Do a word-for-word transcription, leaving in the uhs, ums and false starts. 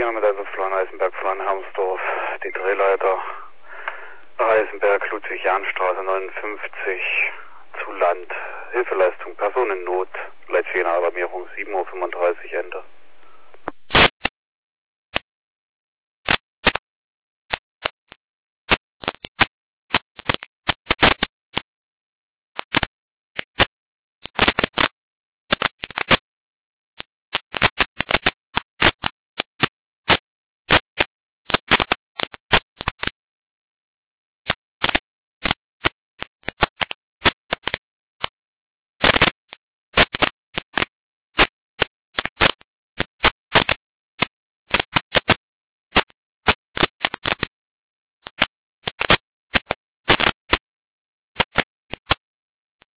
mit der Florian Eisenberg, Florian Hermsdorf, die Drehleiter Eisenberg, Ludwig-Jahn-Straße neunundfünfzig, zu Land, Hilfeleistung, Personen in Not, Leitstehende Alarmierung, sieben Uhr fünfunddreißig, Ende.